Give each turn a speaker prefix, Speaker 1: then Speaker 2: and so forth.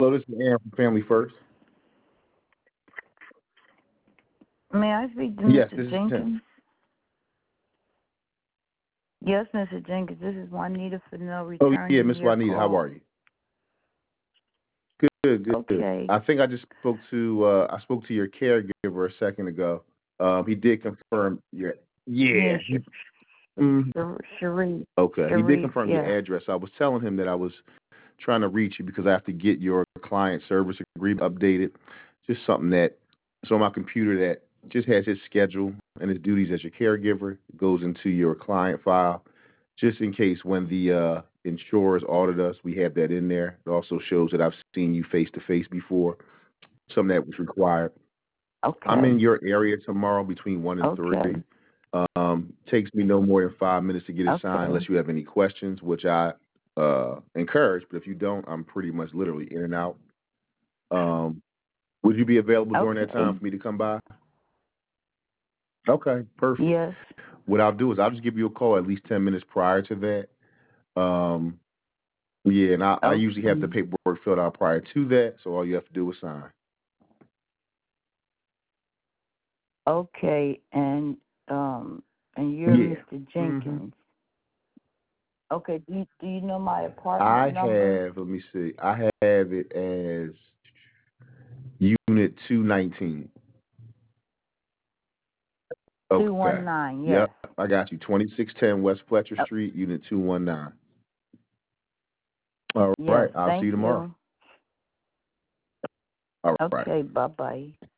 Speaker 1: Hello, this is Aaron from Family First.
Speaker 2: May I speak to
Speaker 1: Yes,
Speaker 2: Mr.
Speaker 1: this is Tim.
Speaker 2: Jenkins? Yes, Mr. Jenkins. This is Juanita Fennell
Speaker 1: Oh yeah,
Speaker 2: returning
Speaker 1: Miss
Speaker 2: your
Speaker 1: Juanita, how
Speaker 2: call.
Speaker 1: are you? Good.
Speaker 2: Okay.
Speaker 1: I think I just spoke to I spoke to your caregiver a second ago. He did confirm your
Speaker 2: Yes,
Speaker 1: yeah. Mhm.
Speaker 2: Sharif.
Speaker 1: Okay, he did
Speaker 2: Sharif,
Speaker 1: confirm your
Speaker 2: yes.
Speaker 1: address. I was telling him that I was trying to reach you because I have to get your client service agreement updated. Just something that it's on my computer that just has his schedule and his duties as your caregiver. It goes into your client file, just in case when the insurers audit us, we have that in there. It also shows that I've seen you face to face before, something that was required. I'm in
Speaker 2: Okay.
Speaker 1: your area tomorrow between 1 and 3.
Speaker 2: Okay.
Speaker 1: Takes me no more than 5 minutes to get it signed
Speaker 2: Okay.
Speaker 1: unless you have any questions, which I encourage. But if you don't, I'm pretty much literally in and out. Um, would you be available during that time
Speaker 2: Okay.
Speaker 1: for me to come by? Okay, perfect.
Speaker 2: Yes.
Speaker 1: What I'll do is I'll just give you a call at least 10 minutes prior to that. Yeah, and I usually have the
Speaker 2: Okay.
Speaker 1: paperwork filled out prior to that, so all you have to do is sign.
Speaker 2: Okay. And you're
Speaker 1: Yeah.
Speaker 2: Mr.
Speaker 1: hmm
Speaker 2: Jenkins. Okay. Do you know my
Speaker 1: I
Speaker 2: apartment number?
Speaker 1: have, let me see, I have it as Unit 219. Okay.
Speaker 2: 219, yes.
Speaker 1: Yep, I got you. 2610 West Fletcher
Speaker 2: Uh,
Speaker 1: Street, Unit 219. All right.
Speaker 2: yes.
Speaker 1: I'll see
Speaker 2: Thank
Speaker 1: you tomorrow.
Speaker 2: you.
Speaker 1: All right.
Speaker 2: Okay. Bye-bye.